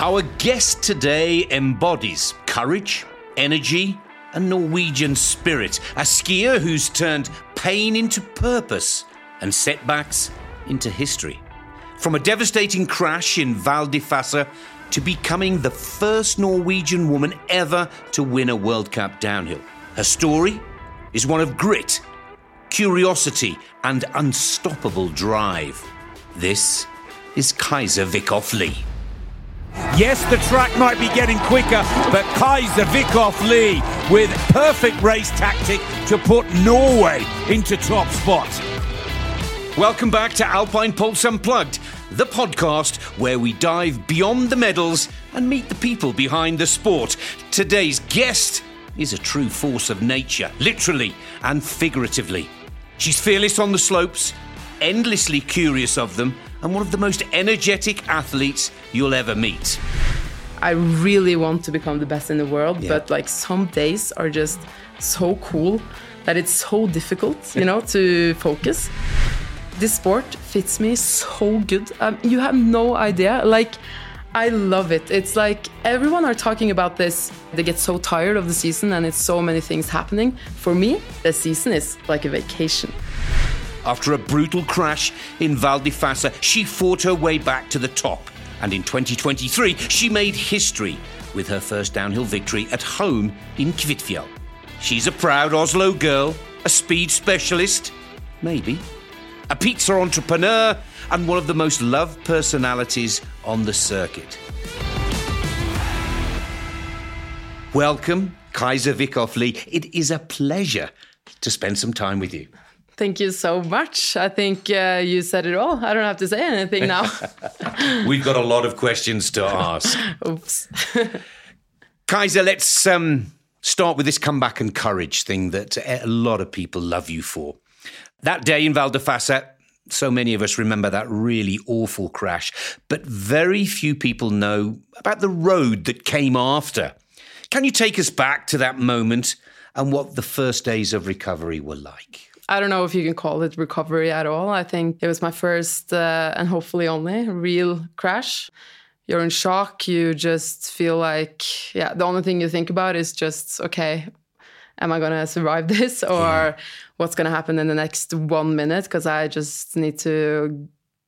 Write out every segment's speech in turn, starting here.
Our guest today embodies courage, energy, and Norwegian spirit. A skier who's turned pain into purpose and setbacks into history. From a devastating crash in Val di Fassa to becoming the first Norwegian woman ever to win a World Cup downhill. Her story is one of grit, curiosity, and unstoppable drive. This is Kajsa Wickhoff Lie. Yes, the track might be getting quicker, but Kajsa Wickhoff Lie with perfect race tactic to put Norway into top spot. Welcome back to Alpine Pulse Unplugged, the podcast where we dive beyond the medals and meet the people behind the sport. Today's guest is a true force of nature, literally and figuratively. She's fearless on the slopes, endlessly curious of them, and one of the most energetic athletes you'll ever meet. I really want to become the best in the world, but some days are just so cool that it's so difficult, to focus. This sport fits me so good. You have no idea. I love it. It's like everyone are talking about this. They get so tired of the season and it's so many things happening. For me, the season is like a vacation. After a brutal crash in Val di Fassa, she fought her way back to the top. And in 2023, she made history with her first downhill victory at home in Kvitfjell. She's a proud Oslo girl, a speed specialist, maybe, a pizza entrepreneur, and one of the most loved personalities on the circuit. Welcome, Kajsa Wickhoff Lie. It is a pleasure to spend some time with you. Thank you so much. I think you said it all. I don't have to say anything now. We've got a lot of questions to ask. Oops. Kajsa, let's start with this comeback and courage thing that a lot of people love you for. That day in Val di Fassa, so many of us remember that really awful crash, but very few people know about the road that came after. Can you take us back to that moment and what the first days of recovery were like? I don't know if you can call it recovery at all. I think it was my first and hopefully only real crash. You're in shock. You just feel like, the only thing you think about is just, okay, am I going to survive this? Or what's going to happen in the next 1 minute? Because I just need to,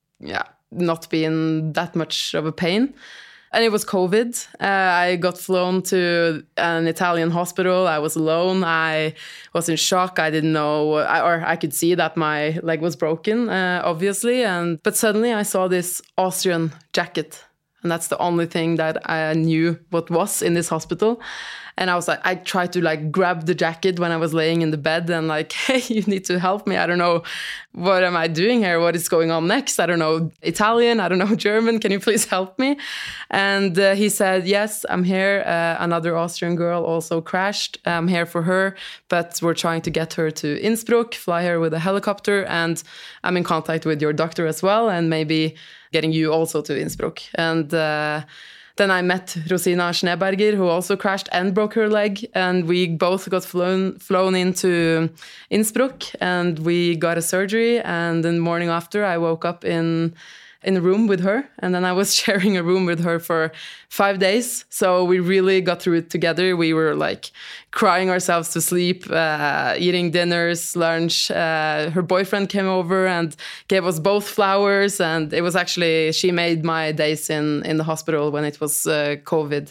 not be in that much of a pain. And it was COVID. I got flown to an Italian hospital. I was alone. I was in shock. I didn't know, or I could see that my leg was broken, obviously. But suddenly I saw this Austrian jacket. And that's the only thing that I knew what was in this hospital. And I was like, I tried to grab the jacket when I was laying in the bed and hey, you need to help me. I don't know, what am I doing here? What is going on next? I don't know Italian. I don't know German. Can you please help me? And he said, yes, I'm here. Another Austrian girl also crashed. I'm here for her, but we're trying to get her to Innsbruck, fly her with a helicopter. And I'm in contact with your doctor as well. And maybe getting you also to Innsbruck. And then I met Rosina Schneeberger, who also crashed and broke her leg. And we both got flown into Innsbruck and we got a surgery. And the morning after, I woke up in a room with her. And then I was sharing a room with her for 5 days. So we really got through it together. We were crying ourselves to sleep, eating dinners, lunch. Her boyfriend came over and gave us both flowers. And it was actually, she made my days in the hospital when it was COVID.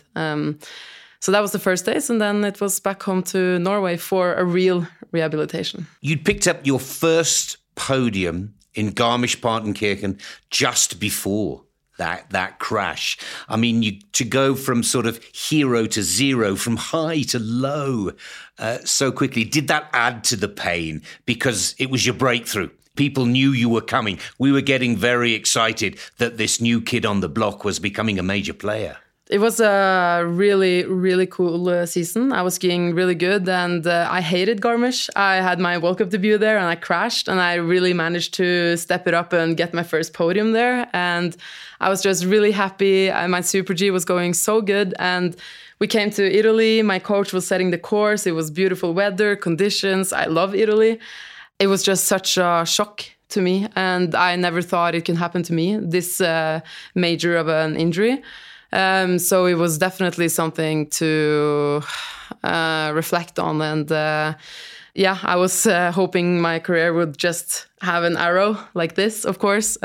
So that was the first days. And then it was back home to Norway for a real rehabilitation. You'd picked up your first podium in Garmisch-Partenkirchen just before that crash. I mean, to go from sort of hero to zero, from high to low so quickly, did that add to the pain? Because it was your breakthrough. People knew you were coming. We were getting very excited that this new kid on the block was becoming a major player. It was a really, really cool season. I was skiing really good and I hated Garmisch. I had my World Cup debut there and I crashed and I really managed to step it up and get my first podium there. And I was just really happy. My Super G was going so good and we came to Italy. My coach was setting the course. It was beautiful weather, conditions. I love Italy. It was just such a shock to me and I never thought it could happen to me, this major of an injury. So it was definitely something to reflect on. And I was hoping my career would just have an arrow like this, of course.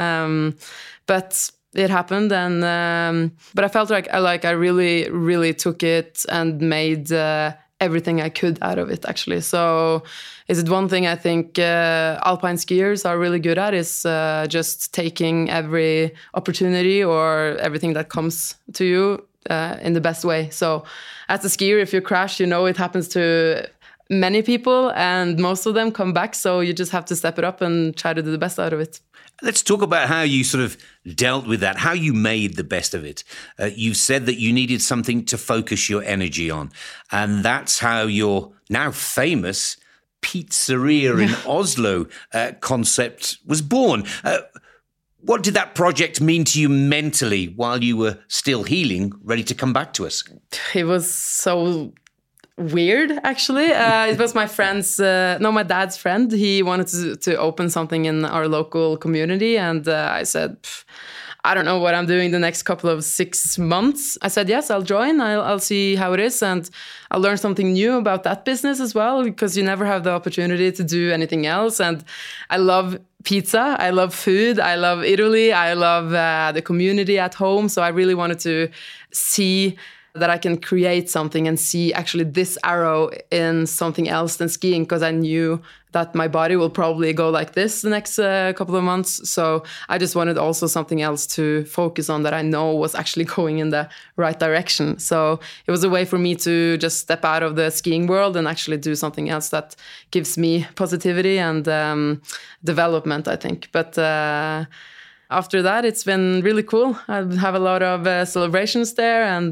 But it happened, and but I felt like I really, really took it and made everything I could out of it, actually. So is it one thing I think alpine skiers are really good at is just taking every opportunity or everything that comes to you in the best way. So as a skier, if you crash, it happens to many people and most of them come back. So you just have to step it up and try to do the best out of it. Let's talk about how you sort of dealt with that, how you made the best of it. You've said that you needed something to focus your energy on. And that's how your now famous pizzeria in Oslo concept was born. What did that project mean to you mentally while you were still healing, ready to come back to us? It was so weird, actually. It was my my dad's friend. He wanted to open something in our local community. And I said, I don't know what I'm doing the next couple of 6 months. I said, yes, I'll join. I'll see how it is. And I'll learn something new about that business as well, because you never have the opportunity to do anything else. And I love pizza. I love food. I love Italy. I love the community at home. So I really wanted to see that I can create something and see actually this arrow in something else than skiing, because I knew that my body will probably go like this the next couple of months. So I just wanted also something else to focus on that I know was actually going in the right direction. So it was a way for me to just step out of the skiing world and actually do something else that gives me positivity and development, I think. But after that, it's been really cool. I have a lot of celebrations there, and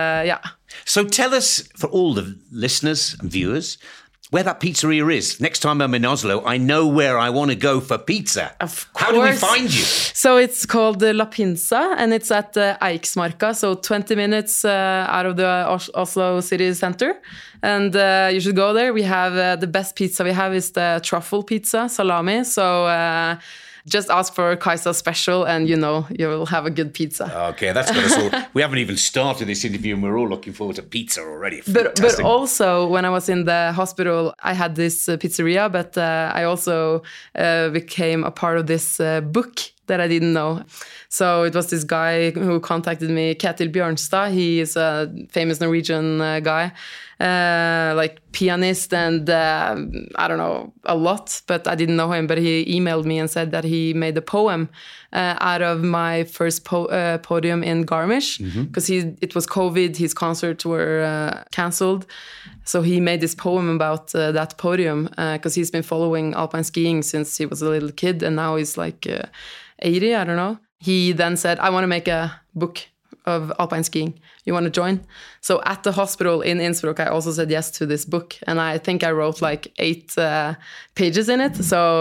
So tell us, for all the listeners and viewers, where that pizzeria is. Next time I'm in Oslo, I know where I want to go for pizza. Of course. How do we find you? So it's called La Pinza, and it's at Eiksmarka, so 20 minutes out of the Oslo city center. And you should go there. We have the best pizza we have is the truffle pizza, salami. So just ask for Kajsa special and you'll have a good pizza. Okay, that's got us all. We haven't even started this interview and we're all looking forward to pizza already. But also, when I was in the hospital, I had this pizzeria, but I also became a part of this book that I didn't know. So it was this guy who contacted me, Ketil Bjørnstad. He is a famous Norwegian guy, like pianist and I don't know a lot, but I didn't know him. But he emailed me and said that he made a poem out of my first podium in Garmisch, because it was COVID, his concerts were cancelled. So he made this poem about that podium because he's been following alpine skiing since he was a little kid, and now he's like 80, I don't know. He then said, I want to make a book of alpine skiing. You want to join? So at the hospital in Innsbruck, I also said yes to this book. And I think I wrote like 8 pages in it. So,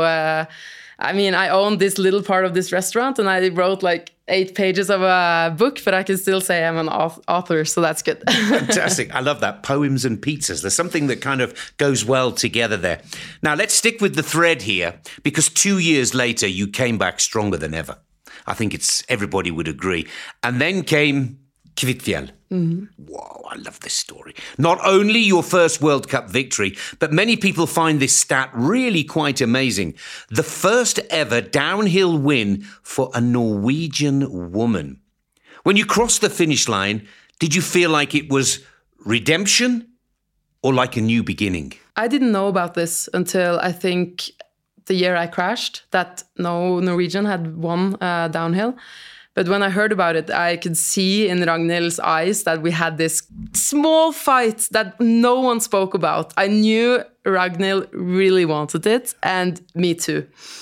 I own this little part of this restaurant and I wrote like 8 pages of a book, but I can still say I'm an author, so that's good. Fantastic. I love that. Poems and pizzas. There's something that kind of goes well together there. Now, let's stick with the thread here, because 2 years later, you came back stronger than ever. I think everybody would agree. And then came Kvitfjell. Whoa, I love this story. Not only your first World Cup victory, but many people find this stat really quite amazing. The first ever downhill win for a Norwegian woman. When you crossed the finish line, did you feel like it was redemption or like a new beginning? I didn't know about this until I think the year I crashed, that no Norwegian had won downhill. But when I heard about it, I could see in Ragnhild's eyes that we had this small fight that no one spoke about. I knew Ragnhild really wanted it, and me too.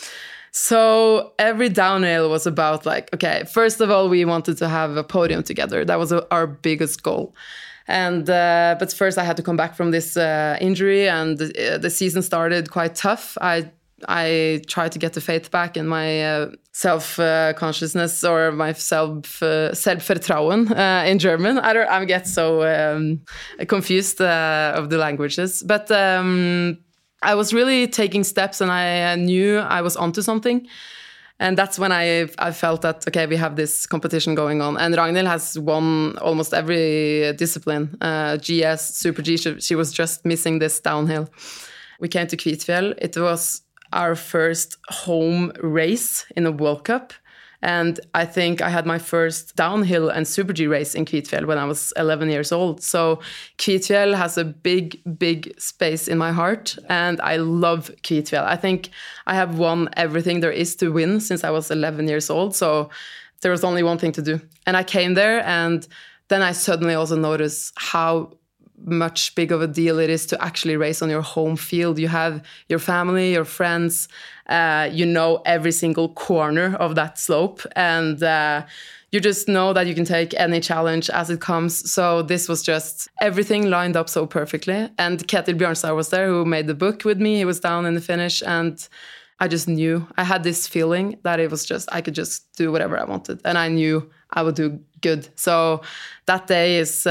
So every downhill was about like, okay, first of all, we wanted to have a podium together. That was our biggest goal. And but first I had to come back from this injury, and the season started quite tough. I tried to get the faith back in my self-consciousness or my Selbstvertrauen in German. I get so confused of the languages. But I was really taking steps, and I knew I was onto something. And that's when I felt that, okay, we have this competition going on. And Ragnhild has won almost every discipline. GS, Super G, she was just missing this downhill. We came to Kvitfjell. It was our first home race in a World Cup. And I think I had my first downhill and Super G race in Kvitfjell when I was 11 years old. So Kvitfjell has a big, big space in my heart. And I love Kvitfjell. I think I have won everything there is to win since I was 11 years old. So there was only one thing to do. And I came there, and then I suddenly also noticed how much big of a deal it is to actually race on your home field. You have your family, your friends, you know every single corner of that slope, and you just know that you can take any challenge as it comes. So this was just everything lined up so perfectly. And Ketil Bjørnstad was there, who made the book with me. He was down in the finish, and I just knew. I had this feeling that it was just, I could just do whatever I wanted, and I knew I would do good. So that day is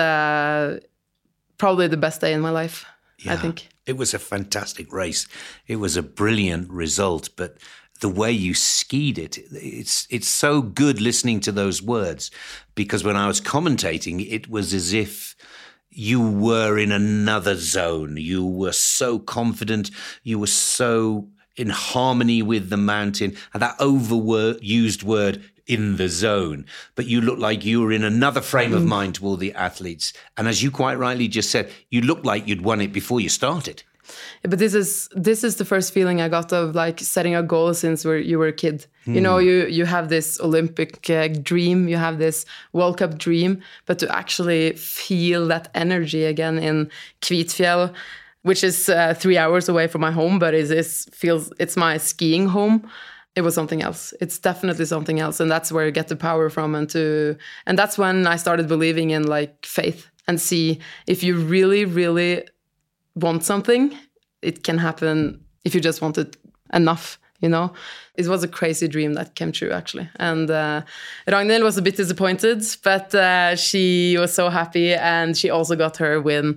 probably the best day in my life, I think. It was a fantastic race. It was a brilliant result, but the way you skied it, it's so good listening to those words, because when I was commentating, it was as if you were in another zone. You were so confident. You were so in harmony with the mountain, and that overused word, in the zone, but you looked like you were in another frame of mind to all the athletes. And as you quite rightly just said, you looked like you'd won it before you started. Yeah, but this is the first feeling I got of like setting a goal since you were a kid. You know, you have this Olympic dream, you have this World Cup dream, but to actually feel that energy again in Kvitfjell, which is 3 hours away from my home, but it's my skiing home. It was something else. It's definitely something else. And that's where you get the power from. And that's when I started believing in like faith, and see if you really, really want something, it can happen if you just want it enough, you know. It was a crazy dream that came true, actually. And Ragnhild was a bit disappointed, but she was so happy. And she also got her win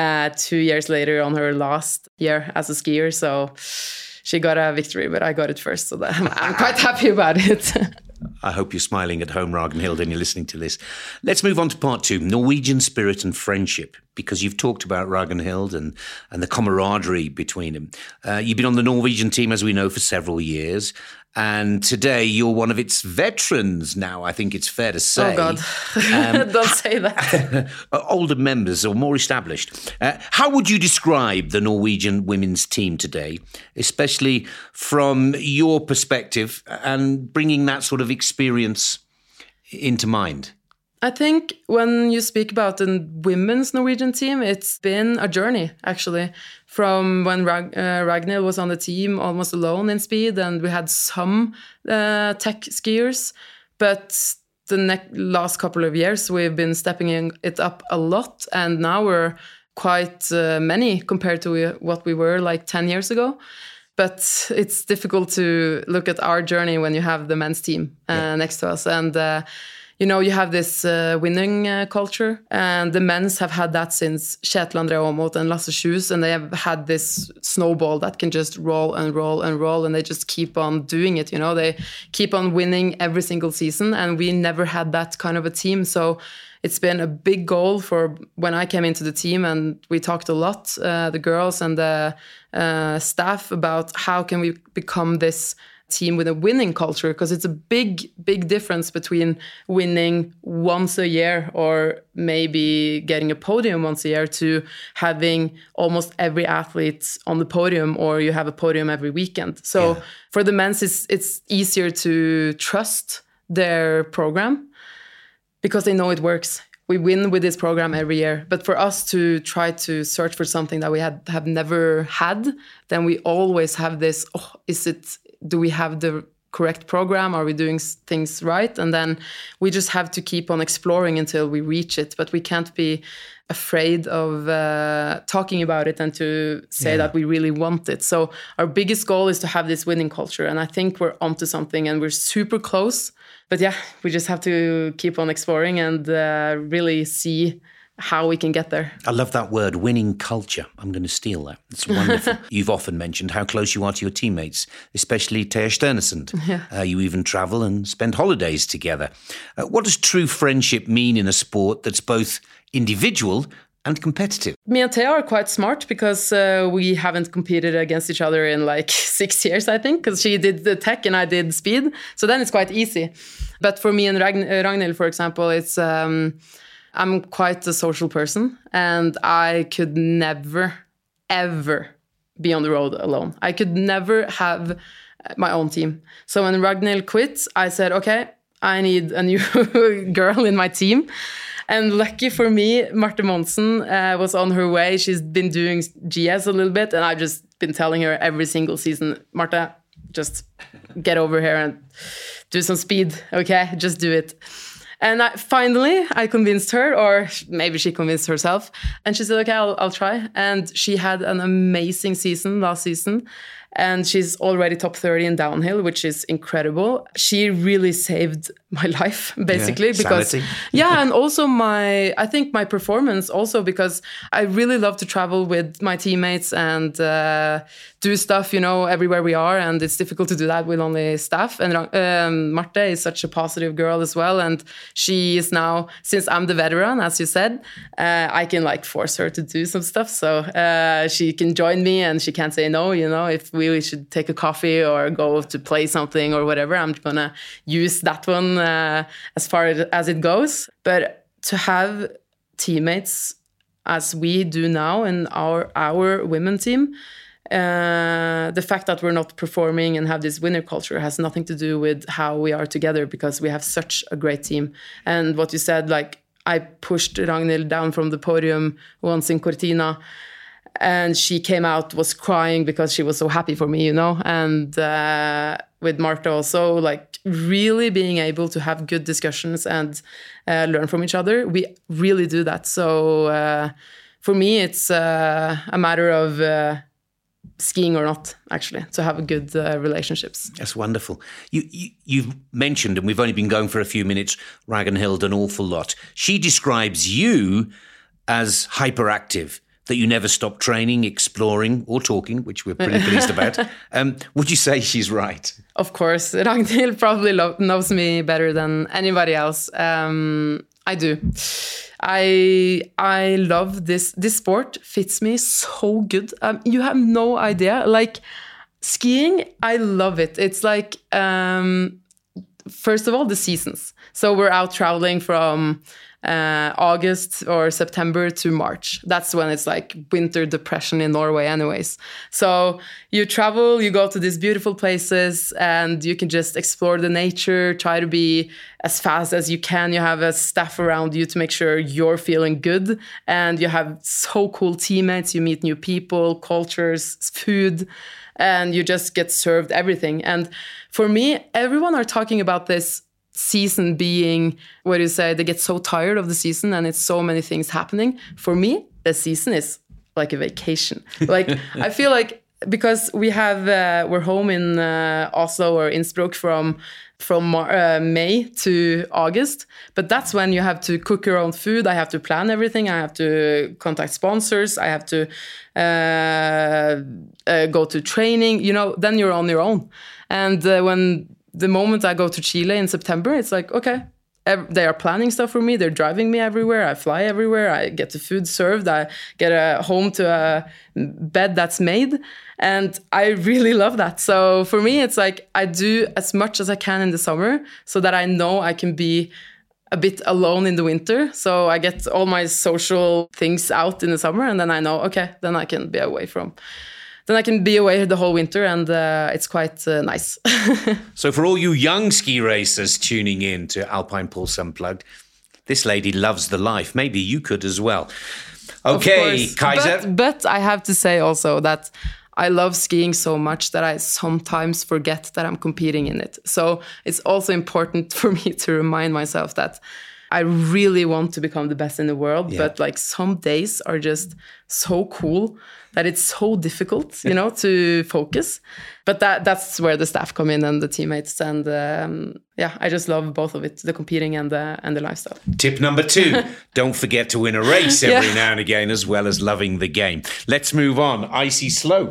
2 years later on her last year as a skier. So she got a victory, but I got it first, so that I'm quite happy about it. I hope you're smiling at home, Ragnhild, and you're listening to this. Let's move on to part 2, Norwegian spirit and friendship, because you've talked about Ragnhild and the camaraderie between them. You've been on the Norwegian team, as we know, for several years, and today you're one of its veterans now, I think it's fair to say. Oh, God. Don't say that. Older members or more established. How would you describe the Norwegian women's team today, especially from your perspective and bringing that sort of experience into mind? I think when you speak about the women's Norwegian team, it's been a journey, actually, from when Ragnhild was on the team almost alone in speed, and we had some tech skiers. But the last couple of years, we've been stepping it up a lot, and now we're quite many compared to what we were like 10 years ago. But it's difficult to look at our journey when you have the men's team next to us. And you know, you have this winning culture, and the men's have had that since Kjetil André Aamodt and Lasse Schus, and they have had this snowball that can just roll and roll and roll, and they just keep on doing it, you know. They keep on winning every single season, and we never had that kind of a team. So it's been a big goal for when I came into the team, and we talked a lot, the girls and the staff, about how can we become this team with a winning culture, because it's a big difference between winning once a year or maybe getting a podium once a year to having almost every athlete on the podium, or you have a podium every weekend. So for the men's, it's easier to trust their program because they know it works. We win with this program every year. But for us to try to search for something that we have never had, then we always have this, do we have the correct program? Are we doing things right? And then we just have to keep on exploring until we reach it. But we can't be afraid of talking about it and to say that we really want it. So our biggest goal is to have this winning culture. And I think we're onto something, and we're super close. But yeah, we just have to keep on exploring and really see how we can get there. I love that word, winning culture. I'm going to steal that. It's wonderful. You've often mentioned how close you are to your teammates, especially Thea Stenesund. Yeah. You even travel and spend holidays together. What does true friendship mean in a sport that's both individual and competitive? Me and Thea are quite smart because we haven't competed against each other in like 6 years, I think, because she did the tech and I did speed. So then it's quite easy. But for me and Ragnhild, for example, it's... I'm quite a social person, and I could never, ever be on the road alone. I could never have my own team. So when Ragnhild quit, I said, okay, I need a new girl in my team. And lucky for me, Marte Monsen was on her way. She's been doing GS a little bit, and I've just been telling her every single season, Marte, just get over here and do some speed, okay? Just do it. And finally, I convinced her, or maybe she convinced herself. And she said, okay, I'll try. And she had an amazing season last season. And she's already top 30 in downhill, which is incredible. She really saved my life, basically. Because sanity. Yeah, and also I think my performance also, because I really love to travel with my teammates and do stuff, everywhere we are. And it's difficult to do that with only staff. And Marte is such a positive girl as well. And she is now, since I'm the veteran, as you said, I can force her to do some stuff. So she can join me and she can't say no, if we should take a coffee or go to play something or whatever, I'm gonna use that one as far as it goes. But to have teammates as we do now in our women team, the fact that we're not performing and have this winner culture has nothing to do with how we are together, because we have such a great team. And what you said, I pushed Ragnhild down from the podium once in Cortina, and she came out, was crying because she was so happy for me, And with Marte also, really being able to have good discussions and learn from each other. We really do that. So for me, it's a matter of skiing or not, actually, to have good relationships. That's wonderful. You've mentioned, and we've only been going for a few minutes, Ragnhild an awful lot. She describes you as hyperactive, that you never stop training, exploring, or talking, which we're pretty pleased about. Would you say she's right? Of course. Ragnhild probably knows me better than anybody else. I do. I love this. This sport fits me so good. You have no idea. Skiing, I love it. It's first of all, the seasons. So we're out traveling from August or September to March. That's when it's winter depression in Norway anyways. So you travel, you go to these beautiful places, and you can just explore the nature, try to be as fast as you can. You have a staff around you to make sure you're feeling good, and you have so cool teammates. You meet new people, cultures, food, and you just get served everything. And for me, everyone are talking about this season being, what do you say, they get so tired of the season and it's so many things happening. For me, the season is like a vacation. I feel because we're home in Oslo or Innsbruck from May to August, but that's when you have to cook your own food. I have to plan everything. I have to contact sponsors. I have to go to training. Then you're on your own. And when the moment I go to Chile in September, it's okay, they are planning stuff for me. They're driving me everywhere. I fly everywhere. I get the food served. I get home to a bed that's made. And I really love that. So for me, it's I do as much as I can in the summer so that I know I can be a bit alone in the winter. So I get all my social things out in the summer, and then I know, okay, then I can be away the whole winter, and it's quite nice. So for all you young ski racers tuning in to Alpine Pulse Unplugged, this lady loves the life. Maybe you could as well. Okay, Kajsa. But I have to say also that I love skiing so much that I sometimes forget that I'm competing in it. So it's also important for me to remind myself that I really want to become the best in the world, but like some days are just so cool that it's so difficult, to focus. But that's where the staff come in and the teammates, and I just love both of it, the competing and the lifestyle. Tip number 2, don't forget to win a race every now and again, as well as loving the game. Let's move on. Icy slope.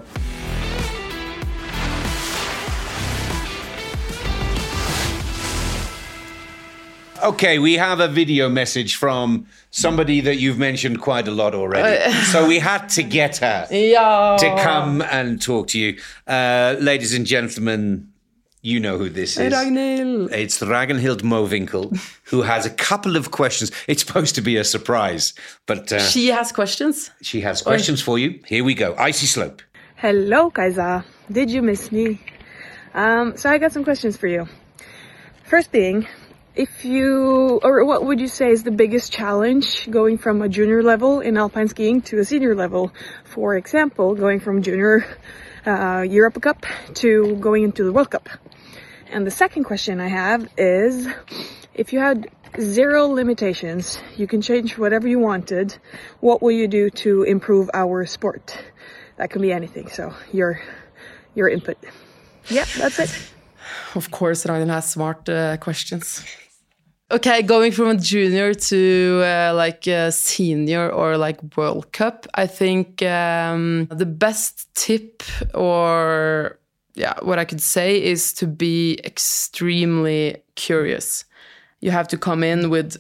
Okay, we have a video message from somebody that you've mentioned quite a lot already. So we had to get her to come and talk to you. Ladies and gentlemen, you know who this is. Ragnhild. It's Ragnhild Mowinckel, who has a couple of questions. It's supposed to be a surprise, but... she has questions? She has questions for you. Here we go. Icy slope. Hello, Kaisa. Did you miss me? So I got some questions for you. First being... what would you say is the biggest challenge going from a junior level in alpine skiing to a senior level? For example, going from junior Europe Cup to going into the World Cup. And the second question I have is, if you had 0 limitations, you can change whatever you wanted, what will you do to improve our sport? That can be anything, so your input. Yeah, that's it. Of course, Ragnhild has smart questions. Okay, going from a junior to a senior or like World Cup, I think the best tip or what I could say is to be extremely curious. You have to come in with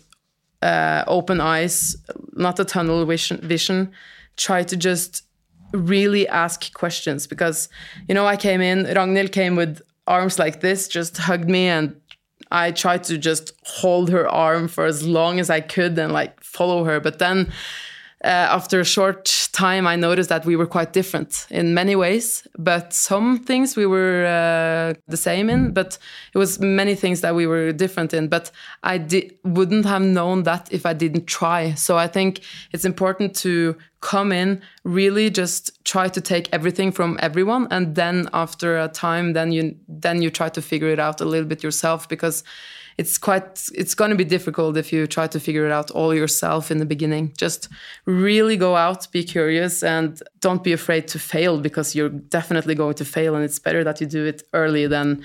open eyes, not a tunnel vision. Try to just really ask questions because, I came in, Ragnhild came with arms like this, just hugged me, and I tried to just hold her arm for as long as I could and follow her. But then after a short time, I noticed that we were quite different in many ways. But some things we were the same in, but it was many things that we were different in. But I wouldn't have known that if I didn't try. So I think it's important to come in, really just try to take everything from everyone, and then after a time, then you try to figure it out a little bit yourself, because it's going to be difficult if you try to figure it out all yourself in the beginning. Just really go out, be curious, and don't be afraid to fail, because you're definitely going to fail, and it's better that you do it early than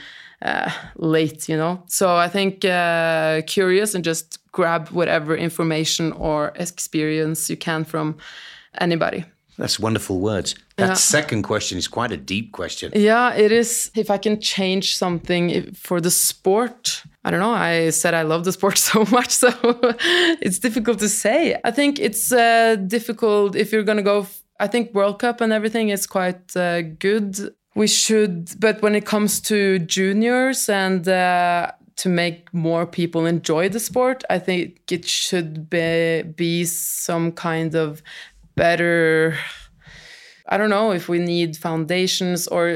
late, So I think curious and just grab whatever information or experience you can from anybody. That's wonderful words. That second question is quite a deep question. Yeah, it is. If I can change something for the sport, I don't know. I said I love the sport so much, so it's difficult to say. I think it's difficult if you're going to go... I think World Cup and everything is quite good. We should... But when it comes to juniors and to make more people enjoy the sport, I think it should be some kind of better... I don't know if we need foundations, or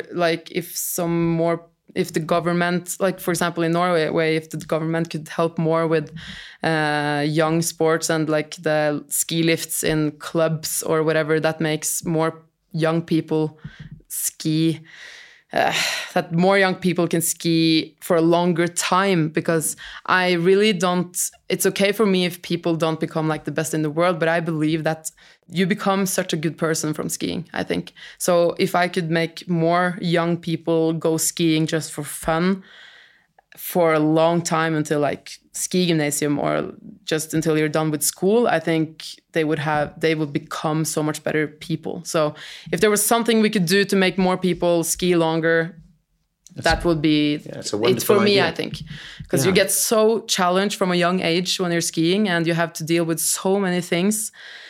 if the government, for example in Norway, if the government could help more with young sports and the ski lifts in clubs or whatever, that makes more young people ski, that more young people can ski for a longer time, because I really don't... It's okay for me if people don't become the best in the world, but I believe that you become such a good person from skiing, I think. So if I could make more young people go skiing just for fun for a long time until ski gymnasium, or just until you're done with school, I think they would become so much better people. So if there was something we could do to make more people ski longer, that would be it's for me, idea. I think, because you get so challenged from a young age when you're skiing, and you have to deal with so many things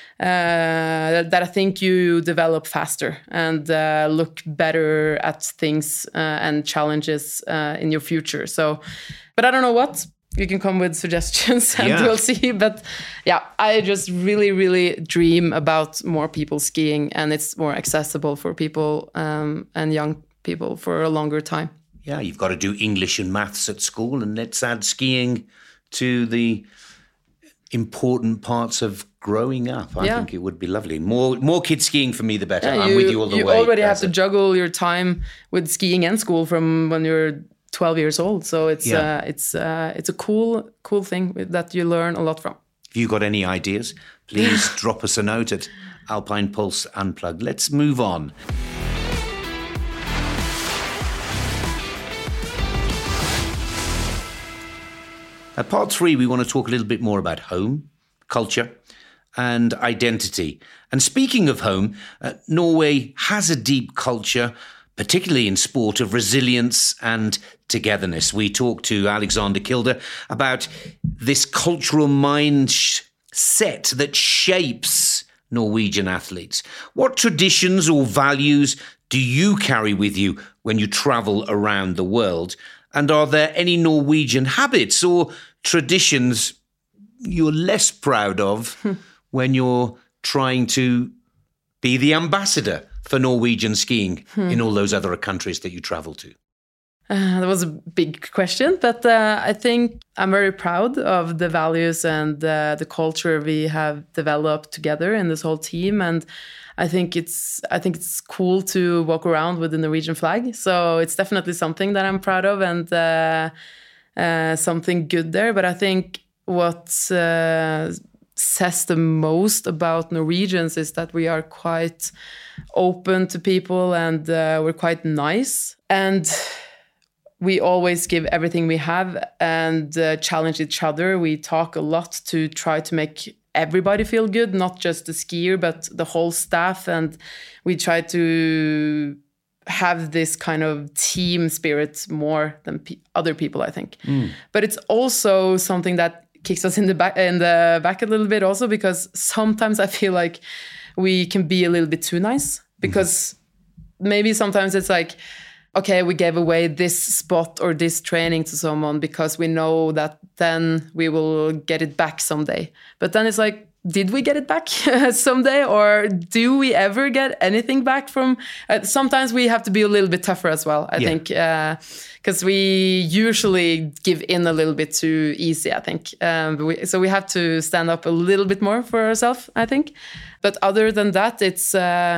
that I think you develop faster and look better at things and challenges in your future. So, but I don't know what. You can come with suggestions and we'll see. But I just really, really dream about more people skiing, and it's more accessible for people and young people for a longer time. Yeah, you've got to do English and maths at school, and let's add skiing to the important parts of growing up. I think it would be lovely. More kids skiing for me, the better. I'm with you all the way. You already have to juggle your time with skiing and school from when you're 12 years old. So it's a cool thing that you learn a lot from. If you got any ideas, please drop us a note at Alpine Pulse Unplugged. Let's move on. At part 3, we want to talk a little bit more about home, culture, and identity. And speaking of home, Norway has a deep culture, particularly in sport, of resilience and togetherness. We talked to Alexander Kilde about this cultural mindset that shapes Norwegian athletes. What traditions or values do you carry with you when you travel around the world? And are there any Norwegian habits or traditions you're less proud of when you're trying to be the ambassador for Norwegian skiing in all those other countries that you travel to? That was a big question, but I think I'm very proud of the values and the culture we have developed together in this whole team. And I think it's cool to walk around with the Norwegian flag. So it's definitely something that I'm proud of and something good there. But I think what says the most about Norwegians is that we are quite open to people and we're quite nice. And we always give everything we have and challenge each other. We talk a lot to try to make everybody feel good, not just the skier, but the whole staff. And we try to have this kind of team spirit more than other people, I think. But it's also something that kicks us in the back a little bit also, because sometimes I feel like we can be a little bit too nice, because maybe sometimes it's like, okay, we gave away this spot or this training to someone because we know that then we will get it back someday. But then it's like, did we get it back someday? Or do we ever get anything back from... sometimes we have to be a little bit tougher as well, I think. Because we usually give in a little bit too easy, I think. So we have to stand up a little bit more for ourselves, I think. But other than that, it's...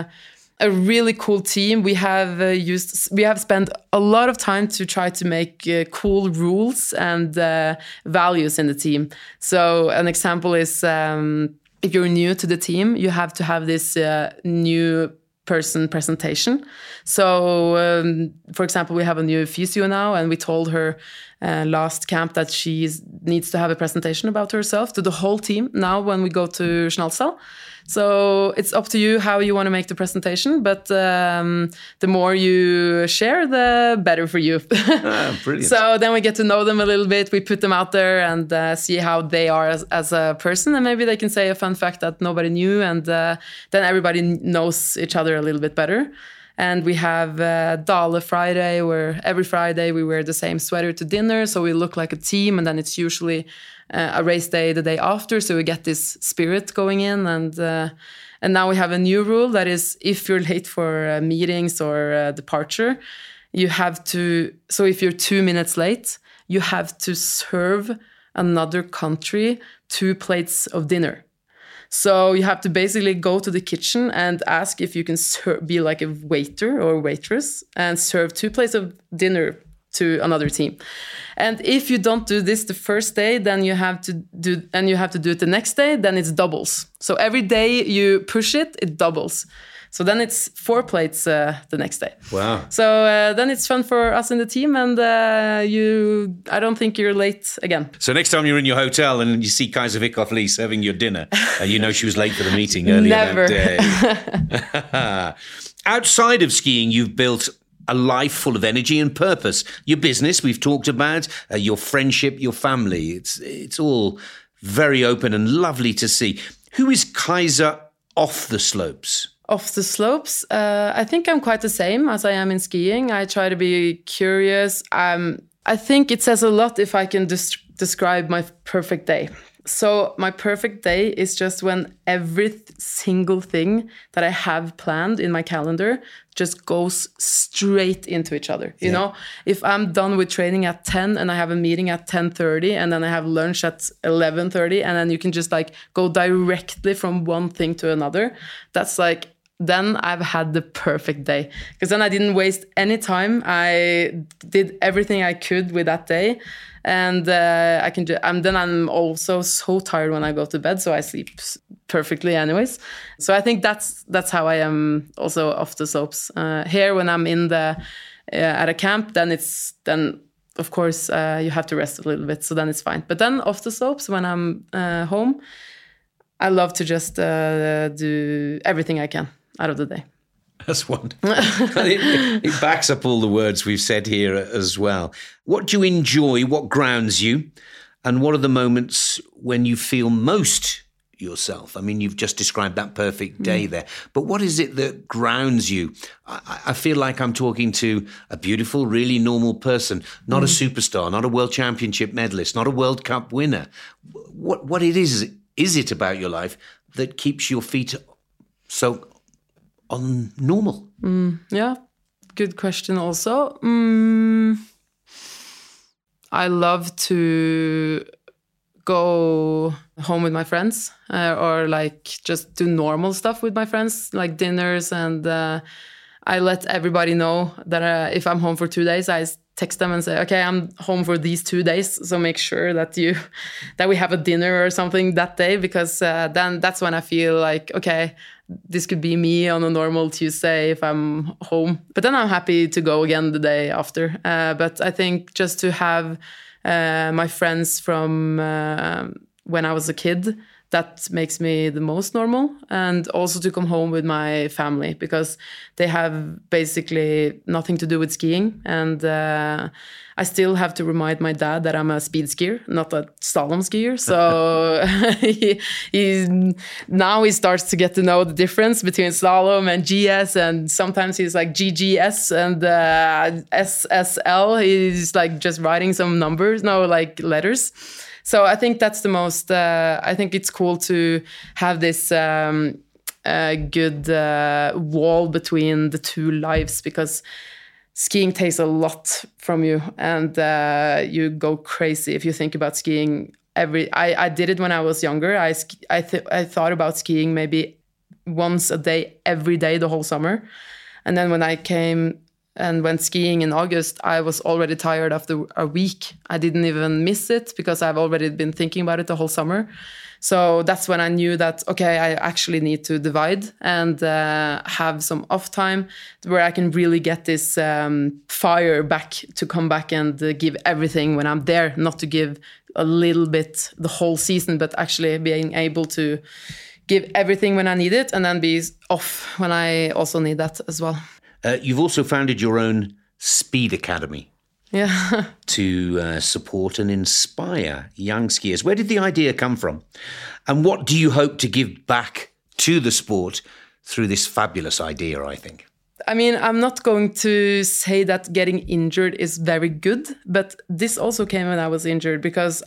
a really cool team. We have spent a lot of time to try to make cool rules and values in the team. So an example is if you're new to the team, you have to have this new person presentation. So, for example, we have a new physio now, and we told her last camp that she needs to have a presentation about herself to the whole team now when we go to Schnalsal. So it's up to you how you want to make the presentation, but the more you share, the better for you. Brilliant. So then we get to know them a little bit. We put them out there and see how they are as a person, and maybe they can say a fun fact that nobody knew, and then everybody knows each other a little bit better. And we have Dale Friday, where every Friday we wear the same sweater to dinner, so we look like a team, and then it's usually a race day the day after, so we get this spirit going in. And now we have a new rule that is, if you're late for meetings or departure, you have to, so if you're 2 minutes late, you have to serve another country 2 plates of dinner. So you have to basically go to the kitchen and ask if you can be like a waiter or waitress and serve 2 plates of dinner to another team. And if you don't do this the first day, then you have to do it the next day, then it's doubles. So every day you push it, it doubles. So then it's 4 plates the next day. Wow. So then it's fun for us in the team, and I don't think you're late again. So next time you're in your hotel and you see Kajsa Wickhoff Lie serving your dinner, you know she was late for the meeting earlier that day. Outside of skiing, you've built a life full of energy and purpose. Your business, we've talked about, your friendship, your family. It's all very open and lovely to see. Who is Kajsa off the slopes? Off the slopes, I think I'm quite the same as I am in skiing. I try to be curious. I think it says a lot if I can describe my perfect day. So my perfect day is just when every single thing that I have planned in my calendar just goes straight into each other. You know, if I'm done with training at 10 and I have a meeting at 10:30 and then I have lunch at 11:30, and then you can just like go directly from one thing to another. That's like then I've had the perfect day, because then I didn't waste any time. I did everything I could with that day, and then I'm also so tired when I go to bed, so I sleep perfectly anyways. So I think that's how I am also off the slopes. Here when I'm in at a camp, then of course you have to rest a little bit, so then it's fine. But then off the slopes when I'm home, I love to just do everything I can out of the day. That's wonderful. it backs up all the words we've said here as well. What do you enjoy? What grounds you? And what are the moments when you feel most yourself? I mean, you've just described that perfect day there. But what is it that grounds you? I feel like I'm talking to a beautiful, really normal person, not a superstar, not a world championship medalist, not a World Cup winner. What it is it about your life that keeps your feet so on normal? Yeah, good question also. I love to go home with my friends or like just do normal stuff with my friends, like dinners. And I let everybody know that if I'm home for 2 days, I text them and say, okay, I'm home for these 2 days, so make sure that we have a dinner or something that day, because then that's when I feel like, okay, this could be me on a normal Tuesday if I'm home. But then I'm happy to go again the day after. But I think just to have my friends from when I was a kid, that makes me the most normal. And also to come home with my family, because they have basically nothing to do with skiing. And I still have to remind my dad that I'm a speed skier, not a slalom skier. So now he starts to get to know the difference between slalom and GS. And sometimes he's like GGS and SSL. He's like just writing some numbers, letters. So I think that's the most, I think it's cool to have this good wall between the two lives, because skiing takes a lot from you, and you go crazy if you think about skiing. I did it when I was younger. I thought about skiing maybe once a day, every day, the whole summer. And then when I came and went skiing in August, I was already tired after a week. I didn't even miss it because I've already been thinking about it the whole summer. So that's when I knew that, okay, I actually need to divide and have some off time where I can really get this fire back to come back and give everything when I'm there, not to give a little bit the whole season, but actually being able to give everything when I need it and then be off when I also need that as well. You've also founded your own speed academy. Yeah. To support and inspire young skiers. Where did the idea come from? And what do you hope to give back to the sport through this fabulous idea, I think? I mean, I'm not going to say that getting injured is very good, but this also came when I was injured, because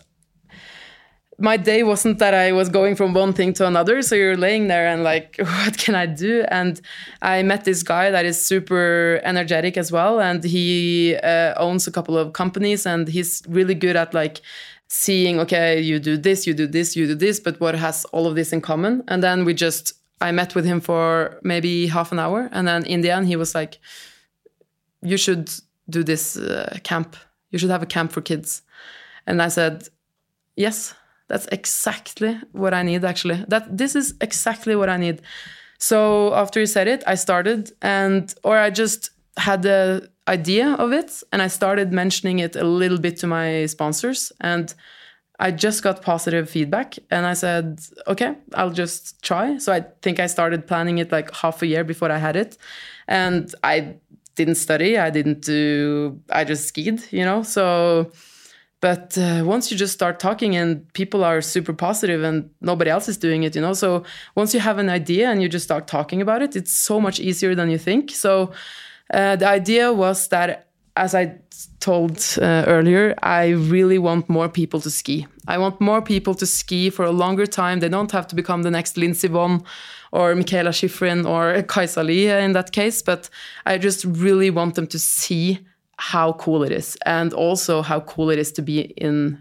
my day wasn't that I was going from one thing to another. So you're laying there and like, what can I do? And I met this guy that is super energetic as well. And he owns a couple of companies, and he's really good at like seeing, okay, you do this, you do this, you do this, but what has all of this in common? And then I met with him for maybe half an hour. And then in the end, he was like, you should do this camp. You should have a camp for kids. And I said, yes. That's exactly what I need, actually. This is exactly what I need. So after he said it, I started, I just had the idea of it, and I started mentioning it a little bit to my sponsors, and I just got positive feedback, and I said, okay, I'll just try. So I think I started planning it like half a year before I had it, and I didn't study, I just skied, so... But once you just start talking and people are super positive and nobody else is doing it, So once you have an idea and you just start talking about it, it's so much easier than you think. So the idea was that, as I told earlier, I really want more people to ski. I want more people to ski for a longer time. They don't have to become the next Lindsey Vonn or Mikaela Shiffrin or Kajsa Li in that case. But I just really want them to see how cool it is, and also how cool it is to be in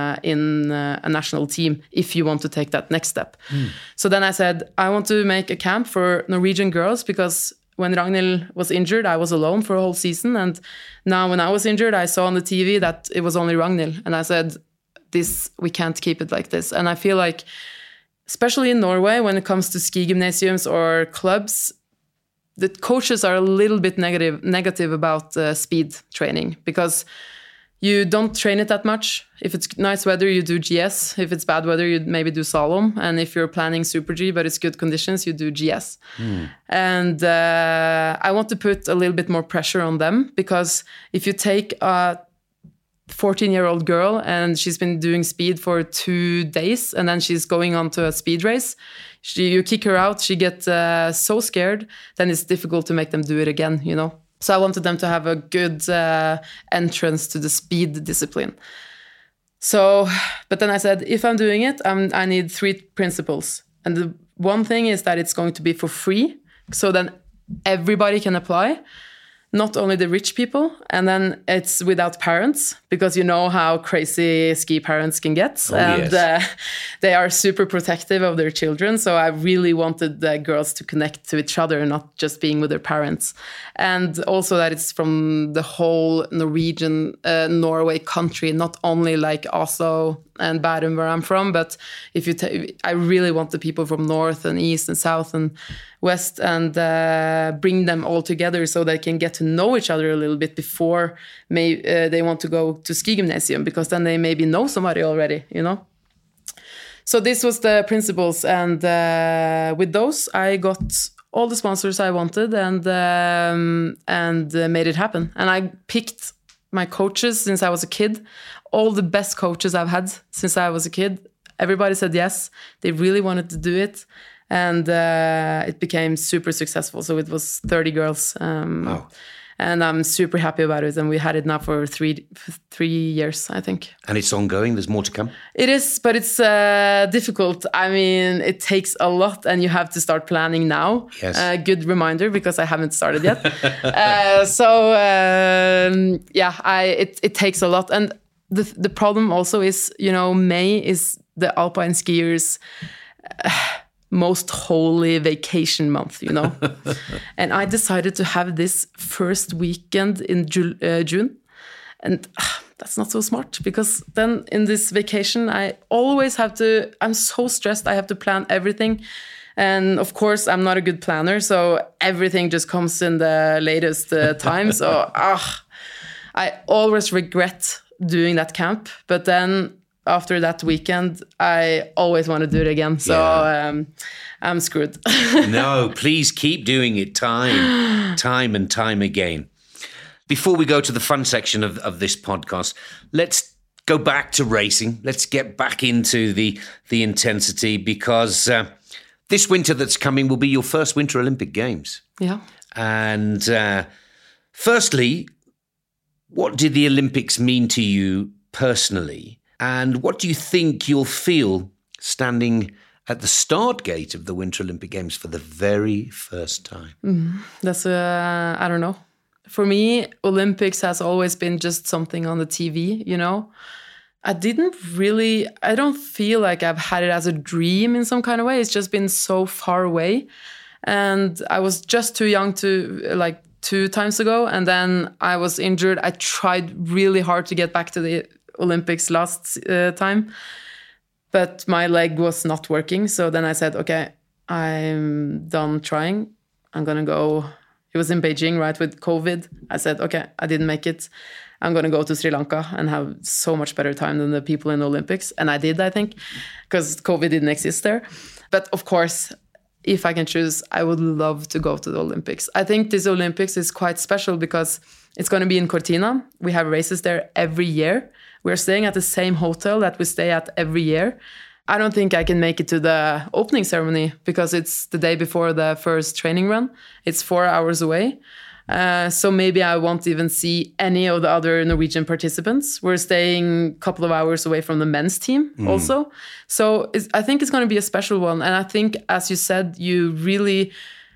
a national team if you want to take that next step. So then I said, I want to make a camp for Norwegian girls, because when Ragnhild was injured, I was alone for a whole season. And now when I was injured, I saw on the TV that it was only Ragnhild. And I said, we can't keep it like this. And I feel like, especially in Norway, when it comes to ski gymnasiums or clubs, the coaches are a little bit negative about speed training, because you don't train it that much. If it's nice weather, you do GS. If it's bad weather, you maybe do slalom. And if you're planning Super G, but it's good conditions, you do GS. And I want to put a little bit more pressure on them, because if you take a 14-year-old girl and she's been doing speed for 2 days and then she's going on to a speed race, you kick her out, she gets so scared, then it's difficult to make them do it again, you know. So I wanted them to have a good entrance to the speed discipline. So, but then I said, if I'm doing it, I need 3 principles. And the one thing is that it's going to be for free, so then everybody can apply, not only the rich people. And then it's without parents, because you know how crazy ski parents can get. They are super protective of their children. So I really wanted the girls to connect to each other, not just being with their parents. And also that it's from the whole Norwegian, Norway country, not only like Oslo and Bærum, where I'm from, but if you I really want the people from north and east and south and west, and bring them all together so they can get to know each other a little bit before they want to go to ski gymnasium, because then they maybe know somebody already, you know. So this was the principles, and with those I got all the sponsors I wanted, and made it happen. And I picked my coaches since I was a kid, all the best coaches I've had since I was a kid. Everybody said yes. They really wanted to do it. And it became super successful. So it was 30 girls. Wow. And I'm super happy about it. And we had it now for three years, I think. And it's ongoing? There's more to come? It is, but it's difficult. I mean, it takes a lot, and you have to start planning now. Yes. Good reminder, because I haven't started yet. It takes a lot. And the problem also is, you know, May is the alpine skiers' most holy vacation month, you know. And I decided to have this first weekend in June. And that's not so smart, because then in this vacation, I always have to, I'm so stressed. I have to plan everything. And of course, I'm not a good planner, so everything just comes in the latest time. So I always regret doing that camp. But then after that weekend, I always want to do it again. So I'm screwed. No, please keep doing it time and time again. Before we go to the fun section of this podcast, let's go back to racing. Let's get back into the intensity, because this winter that's coming will be your first Winter Olympic Games. Yeah. And firstly, what did the Olympics mean to you personally? And what do you think you'll feel standing at the start gate of the Winter Olympic Games for the very first time? That's, I don't know. For me, Olympics has always been just something on the TV, you know. I don't feel like I've had it as a dream in some kind of way. It's just been so far away. And I was just too young to, like, 2 times ago. And then I was injured. I tried really hard to get back to the Olympics last time, but my leg was not working. So then I said, okay, I'm done trying. I'm going to go. It was in Beijing, right, with COVID. I said, okay, I didn't make it. I'm going to go to Sri Lanka and have so much better time than the people in the Olympics. And I did, I think, because COVID didn't exist there. But of course, if I can choose, I would love to go to the Olympics. I think this Olympics is quite special because it's going to be in Cortina. We have races there every year. We're staying at the same hotel that we stay at every year. I don't think I can make it to the opening ceremony because it's the day before the first training run. It's 4 hours away. So maybe I won't even see any of the other Norwegian participants. We're staying a couple of hours away from the men's team also. So I think it's going to be a special one. And I think, as you said, you really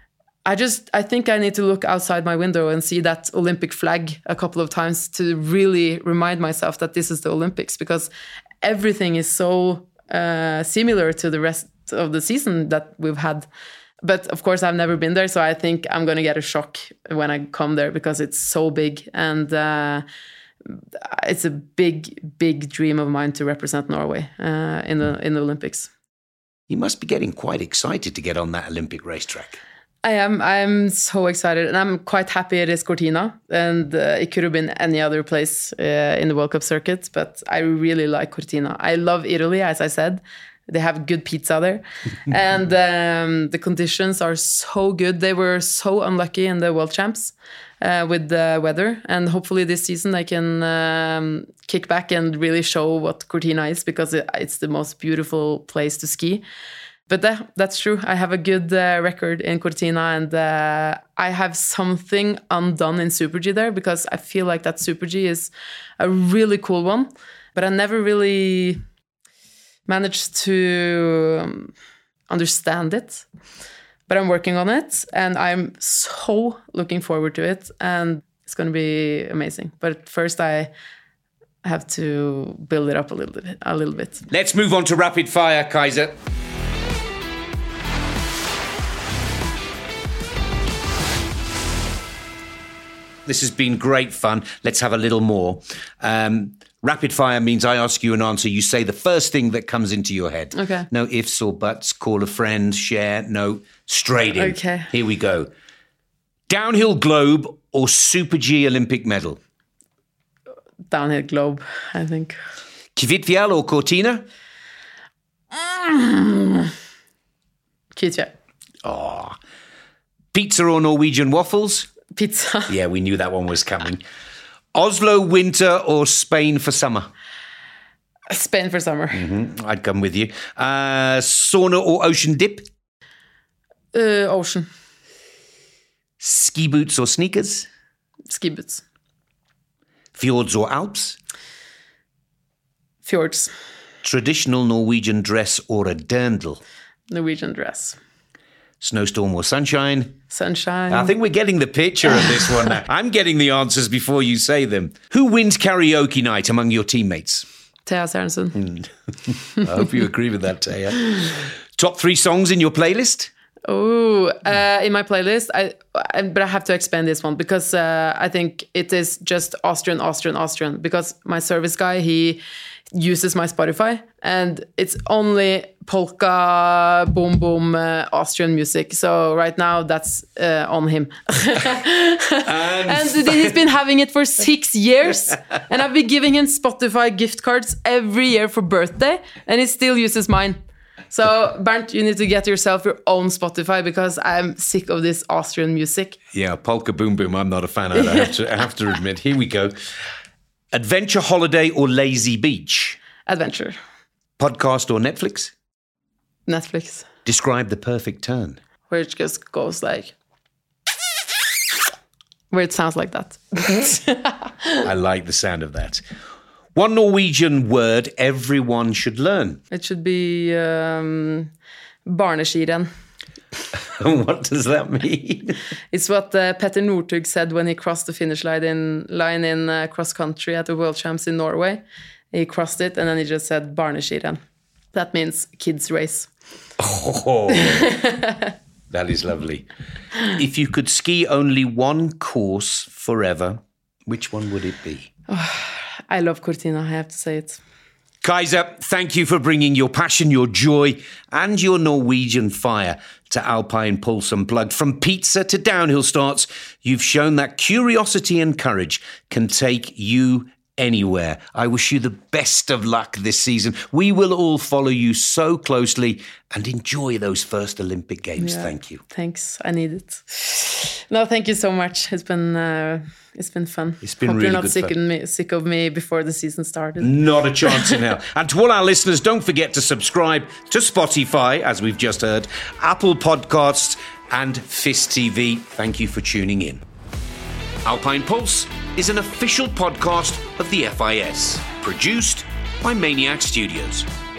I think I need to look outside my window and see that Olympic flag a couple of times to really remind myself that this is the Olympics, because everything is so similar to the rest of the season that we've had. But of course, I've never been there, so I think I'm going to get a shock when I come there because it's so big, and it's a big, big dream of mine to represent Norway in the Olympics. You must be getting quite excited to get on that Olympic racetrack. I am. I'm so excited, and I'm quite happy it is Cortina, and it could have been any other place in the World Cup circuit, but I really like Cortina. I love Italy, as I said. They have good pizza there, and the conditions are so good. They were so unlucky in the World Champs with the weather, and hopefully this season they can kick back and really show what Cortina is, because it's the most beautiful place to ski. But that's true. I have a good record in Cortina, and I have something undone in Super G there, because I feel like that Super G is a really cool one, but I never really managed to understand it. But I'm working on it, and I'm so looking forward to it, and it's going to be amazing. But first I have to build it up a little bit. Let's move on to rapid fire, Kajsa. This has been great fun. Let's have a little more. Rapid fire means I ask you an answer. You say the first thing that comes into your head. Okay. No ifs or buts. Call a friend, share. No, straight in. Okay. Here we go. Downhill globe or Super G Olympic medal? Downhill globe, I think. Kvitfjell or Cortina? Kvitfjell. Oh. Pizza or Norwegian waffles? Pizza. Yeah, we knew that one was coming. Oslo winter or Spain for summer? Spain for summer. Mm-hmm. I'd come with you. Sauna or ocean dip? Ocean. Ski boots or sneakers? Ski boots. Fjords or Alps? Fjords. Traditional Norwegian dress or a dirndl? Norwegian dress. Snowstorm or sunshine? Sunshine. I think we're getting the picture of this one now. I'm getting the answers before you say them. Who wins karaoke night among your teammates? Thea Sørensen. I hope you agree with that, Thea. Top 3 songs in your playlist? Oh, in my playlist, but I have to expand this one, because I think it is just Austrian, because my service guy, he uses my Spotify, and it's only polka, boom, boom, Austrian music. So right now that's on him. And he's been having it for 6 years, and I've been giving him Spotify gift cards every year for birthday, and he still uses mine. So, Bernt, you need to get yourself your own Spotify, because I'm sick of this Austrian music. Yeah, polka boom boom, I'm not a fan of it, I have to admit. Here we go. Adventure holiday or lazy beach? Adventure. Podcast or Netflix? Netflix. Describe the perfect turn. Where it just goes like... where it sounds like that. I like the sound of that. One Norwegian word everyone should learn. It should be barneskirenn. What does that mean? It's what Petter Northug said when he crossed the finish line in cross country at the World Champs in Norway. He crossed it, and then he just said barneskirenn. That means kids race. Oh, that is lovely. If you could ski only one course forever, which one would it be? I love Cortina, I have to say it. Kajsa, thank you for bringing your passion, your joy, and your Norwegian fire to Alpine Pulse Unplugged. From pizza to downhill starts, you've shown that curiosity and courage can take you anywhere. I wish you the best of luck this season. We will all follow you so closely and enjoy those first Olympic Games. Yeah, thank you. Thanks. I need it. No, thank you so much. It's been fun. It's been Hope really you're not good sick of me before the season started. Not a chance in hell. And to all our listeners, don't forget to subscribe to Spotify, as we've just heard, Apple Podcasts and FIS TV. Thank you for tuning in. Alpine Pulse is an official podcast of the FIS, produced by Maniac Studios.